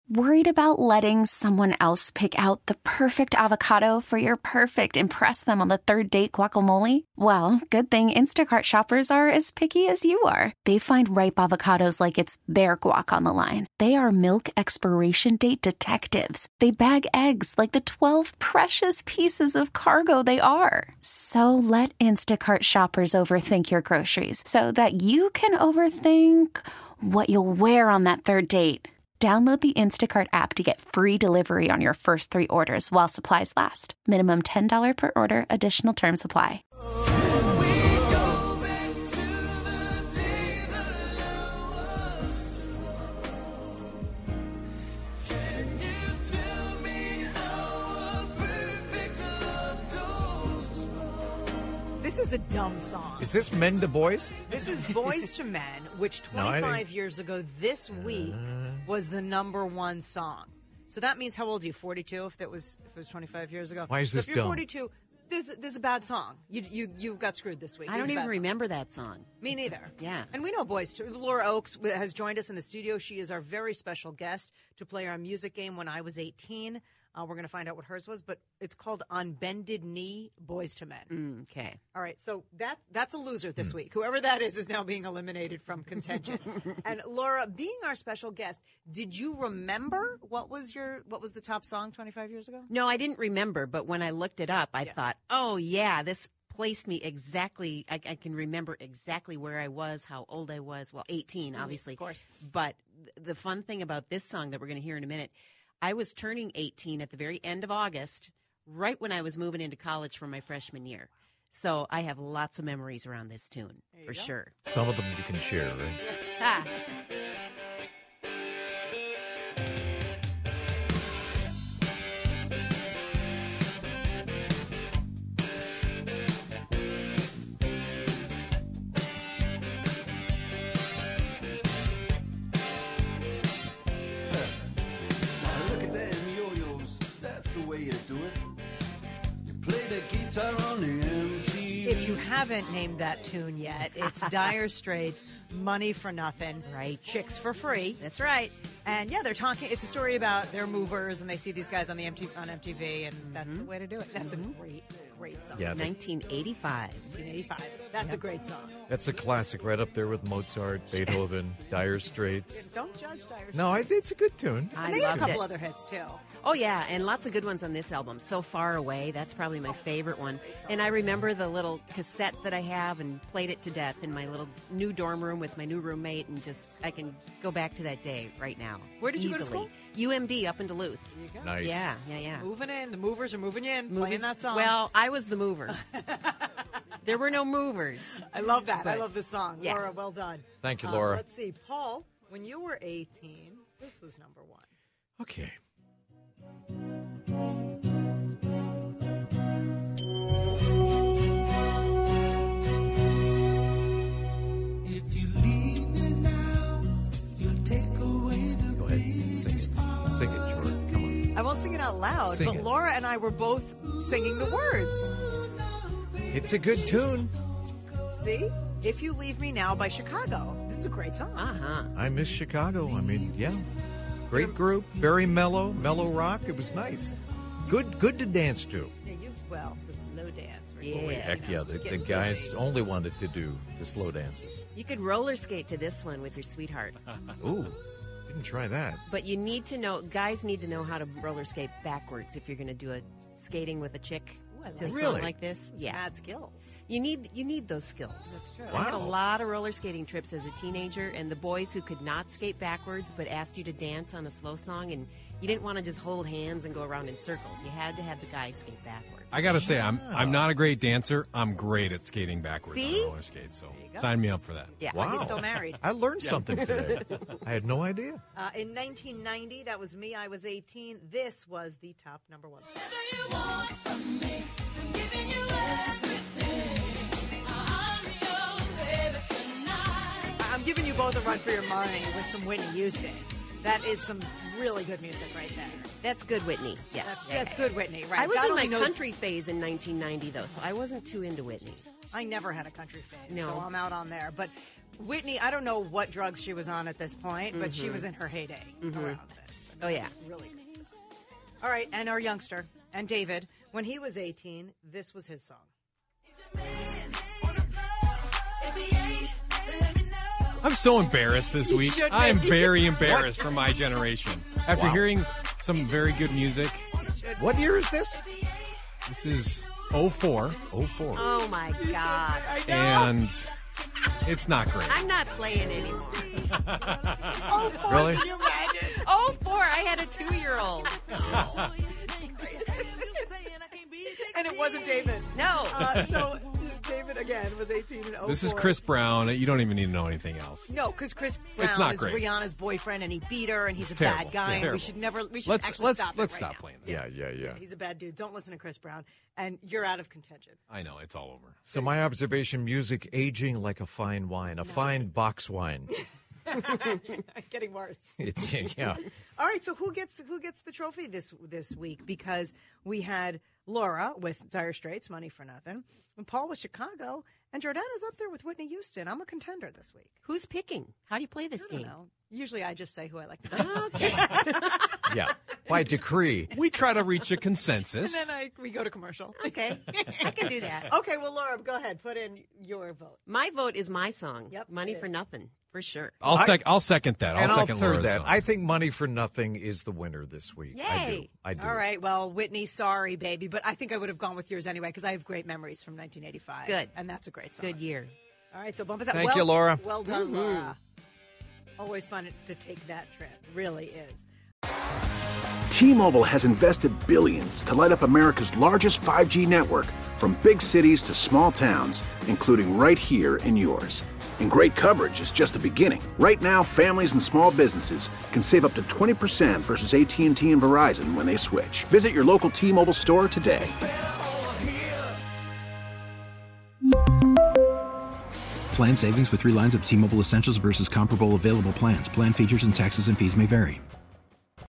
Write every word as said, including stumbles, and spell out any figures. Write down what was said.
Worried about letting someone else pick out the perfect avocado for your perfect impress them on the third date guacamole? Well, good thing Instacart shoppers are as picky as you are. They find ripe avocados like it's their guac on the line. They are milk expiration date detectives. They bag eggs like the twelve precious pieces of cargo they are. So let Instacart shoppers overthink your groceries so that you can overthink what you'll wear on that third date. Download the Instacart app to get free delivery on your first three orders while supplies last. Minimum ten dollars per order. Additional terms apply. This is a dumb song. Is this Men to Boys? This is Boys to Men, which twenty-five no, think... years ago this week uh... was the number one song. So that means, how old are you? forty-two. If that was if it was twenty-five years ago. Why is so this if you're dumb? forty-two, this this is a bad song. You you you got screwed this week. I don't even remember that song. Me neither. Yeah. And we know Boys to Laura Oakes has joined us in the studio. She is our very special guest to play our music game When I Was eighteen. Uh, we're going to find out what hers was, but it's called On Bended Knee, Boys to Men. Mm, okay. All right, so that that's a loser this week. Whoever that is is now being eliminated from contention. And Laura, being our special guest, did you remember what was your what was the top song twenty-five years ago? No, I didn't remember, but when I looked it up, I yeah. thought, oh, yeah, this placed me exactly. I, I can remember exactly where I was, how old I was. Well, eighteen, obviously. Of course. But th- the fun thing about this song that we're going to hear in a minute, I was turning eighteen at the very end of August, right when I was moving into college for my freshman year. So I have lots of memories around this tune, for go. sure. Some of them you can share, right? Ah. If you haven't named that tune yet, it's Dire Straits' Money for Nothing. Right. Chicks for Free. That's right. And yeah, they're talking, it's a story about their movers and they see these guys on the M T V, on M T V, and Mm-hmm. that's the way to do it. That's mm-hmm. a great, great song. Yeah, nineteen eighty-five. nineteen eighty-five. That's yep. a great song. That's a classic right up there with Mozart, Beethoven, Dire Straits. Don't judge Dire Straits. No, it's a good tune. I And they had a loved couple it. other hits too. Oh, yeah, and lots of good ones on this album. So Far Away, that's probably my favorite one. And I remember the little cassette that I have and played it to death in my little new dorm room with my new roommate, and just, I can go back to that day right now. Where did you easily. go to school? U M D up in Duluth. There you go. Nice. Yeah, yeah, yeah. Moving in. The movers are moving in, Movies- playing that song. Well, I was the mover. There were no movers. I love that. I But- love this song. yeah. Laura, well done. Thank you, Um, Laura. let's see. Paul, when you were eighteen, this was number one. Okay. If you leave me now, you'll take away the Go ahead. Sing it. Sing it, George. Come on. I won't sing it out loud, Sing but it. Laura and I were both singing the words. It's a good tune. See? If You Leave Me Now by Chicago. This is a great song. Uh-huh. I miss Chicago. I mean, yeah. Great group. Very mellow. Mellow rock. It was nice. Good good to dance to. Yeah, you, well, the slow dance. Right? Yeah. Always, Heck you know, yeah. The, the getting guys busy. only wanted to do the slow dances. You could roller skate to this one with your sweetheart. Ooh. Didn't try that. But you need to know, guys need to know how to roller skate backwards if you're going to do a skating with a chick. Ooh, I To a like song Really? like this, It's yeah, mad skills. you need you need those skills. That's true. I had a Wow. lot of roller skating trips as a teenager, and the boys who could not skate backwards but asked you to dance on a slow song, and you didn't want to just hold hands and go around in circles. You had to have the guy skate backwards. I gotta say, I'm I'm not a great dancer. I'm great at skating backwards See? on roller skates. So you go. sign me up for that. Yeah. Why Wow. he's still married. I learned something today. I had no idea. Uh, in nineteen ninety, that was me. I was eighteen. This was the top number one song. I'm giving you both a run for your money with some Whitney Houston. That is some really good music right there. That's good, Whitney. Yeah, That's yeah. that's good, Whitney. Right? I was God in my only knows- country phase in nineteen ninety, though, so I wasn't too into Whitney. I never had a country phase, No. so I'm out on there. But Whitney, I don't know what drugs she was on at this point, but she was in her heyday around this. I Oh, yeah. Really good stuff. All right, and our youngster, and David, when he was eighteen, this was his song. I'm so embarrassed this week. should be. I am very embarrassed for my generation. After Wow. hearing some very good music, What year is this? this is oh four, oh four. Oh, my God. I know. and it's not great. I'm not playing anymore. Oh, four, Really? Can you imagine? Oh, four. I had a two-year-old. And it wasn't David. No. Uh, so David, again, was eighteen in oh four. This is Chris Brown. You don't even need to know anything else. No, because Chris It's Brown not is great. Rihanna's boyfriend, and he beat her, and he's a terrible. bad guy. Yeah, and we terrible. should never. We should Let's actually let's stop. let's it right stop now. playing that. Yeah, yeah, yeah. He's a bad dude. Don't listen to Chris Brown, and you're out of contention. I know it's all over. So my observation, music aging like a fine wine, a fine box wine. Getting worse. It's yeah. All right, so who gets who gets the trophy this this week? Because we had Laura with Dire Straits, Money for Nothing, and Paul with Chicago, and Jordana's up there with Whitney Houston. I'm a contender this week. Who's picking? How do you play this I don't game? know. Usually I just say who I like the best. Okay. Yeah. By decree. We try to reach a consensus. And then I, we go to commercial. Okay. I can do that. Okay, well, Laura, go ahead. Put in your vote. My vote is my song. Yep, Money it for is. Nothing, for sure. I'll I- sec. I'll second that. I'll and I'll second third Laura's that. song. I think Money for Nothing is the winner this week. I do. Yay. I do. All right, well, Whitney, sorry, baby, but I think I would have gone with yours anyway because I have great memories from nineteen eighty-five. Good. And that's a great song. Good year. All right, so bump us up. Thank well, you, Laura. Well done, Laura. Always fun to take that trip. Really is. T-Mobile has invested billions to light up America's largest five G network, from big cities to small towns, including right here in yours. And great coverage is just the beginning. Right now, families and small businesses can save up to twenty percent versus A T and T and Verizon when they switch. Visit your local T-Mobile store today. Plan savings with three lines of T-Mobile Essentials versus comparable available plans. Plan features and taxes and fees may vary.